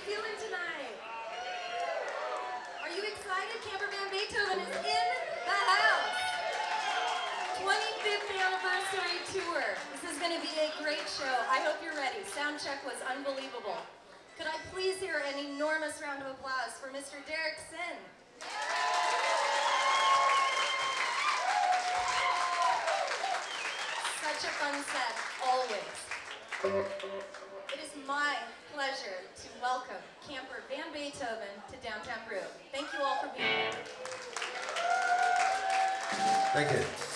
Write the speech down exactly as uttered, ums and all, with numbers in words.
feeling tonight? Are you excited? Camper Van Beethoven is in the house. twenty-fifth anniversary tour. This is going to be a great show. I hope you're ready. Sound check was unbelievable. Could I please hear an enormous round of applause for Mister Derek Sin? Such a fun set, always. It is my pleasure to welcome Camper Van Beethoven to Downtown Brew. Thank you all for being here. Thank you.